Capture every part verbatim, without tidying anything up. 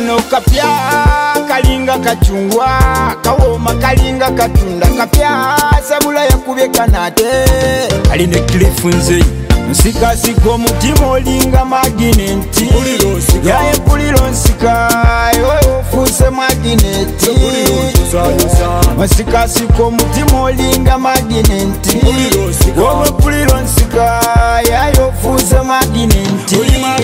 kano kapya kalinga kachungwa kawoma kalinga katunda kapya sabula yakubye kanate aline klifu nze nsikasika omutima olinga magineti yaye mpuliro nsika yoyo ofuuse magineti nsikasika omutima olinga magineti wowe mpuliro nsika yaye ofuuse magineti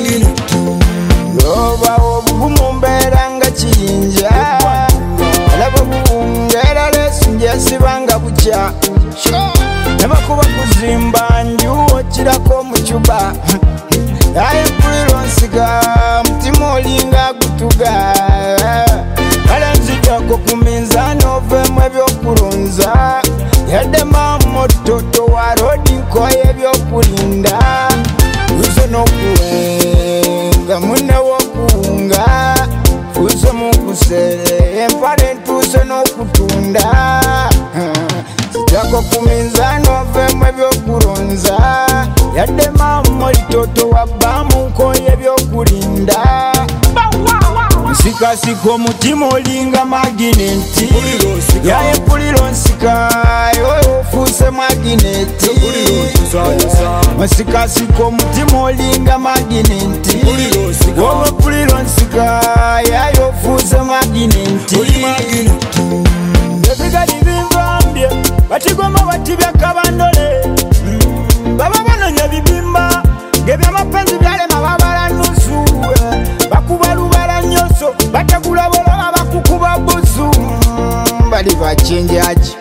yoba obugumu mbeera nga kiyinja alaba buwungeera leesu njesibanga bukya nebakuba kuzimba njuwo kirako mucuba yaye mpuliro nsika mutima olinga gutuga kale nzijako ku minzaani ovemu ebyokulunza yadde mamototo wa rodi nkoye ebyokulinda uze n'okuwenga munne wokuwunga fuuse mukusere empale ntuuse n'okutunda jako ku minzaani ovemu ebyokulunza yadde maamo litoto wabbamu nkoye ebyokulinda nsikasika omutima olinga magineti yaye mpuliro nsika yoyo ofuuse magineti nsikasika omutima olinga magineti wowe mpuliro nsika yaye ofuuse magineti ebigali bimvambye batigoma batibya kabandole baba banonya bibimba ngebyamapenzi byalema babala nusu bakuba lubala nyoso bategula boloba bakukuba busu bali bachenjaji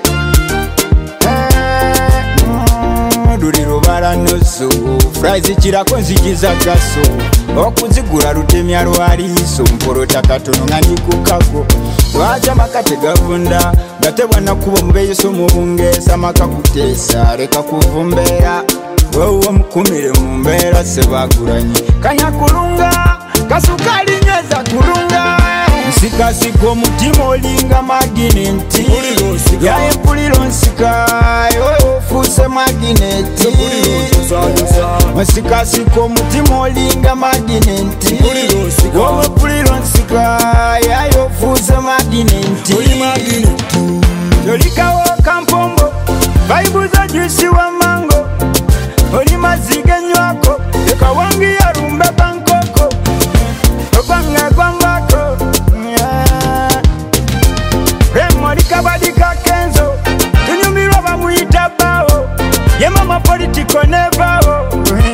duli lubala nusu fraizi kirako nzigiza gaso okuzigula lutemya lwaliiso mpolota katono nga ndikukago lwaja makate gavunda gatebwana kuba mubeyiso mubungeesa maka kuteesa leka kuvumbeera wewe mukumire mu mbeera sebagulanye kanya kulunga kasukali nyeza kulunga nsikasika omutima olinga magineti yaye mpuliro nsika yoyo ofuuse magineti nsikasika omutima olinga magineti wowe mpuliro nsika yaye ofuuse magineti tolikawo kampombo baibuza juisi wa mango oli mazige nywako leka wangi yarumbe bankoko obanga gwambako remolika badika kenzo tunyumirwa bamuyita bawo ye mama politiko nebawo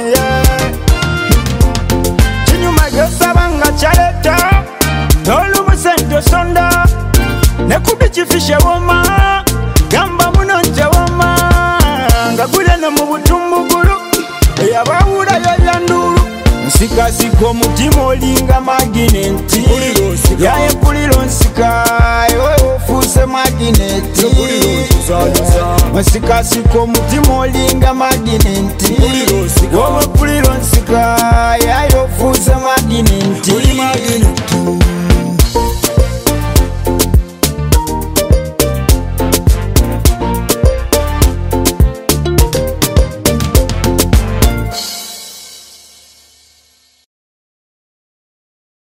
kinyuma gyosabanga kyaleta n'olumusento sonda nekubi kifishe woma gamba muno nje woma nga gulene mu butumbugulu eyabawula yoyandulu nsikasika omutima olinga magineti yaye mpuliro nsika yoyo ofuuse magineti nsikasika omutima olinga magineti wowe mpuliro nsika yaye ofuuse magineti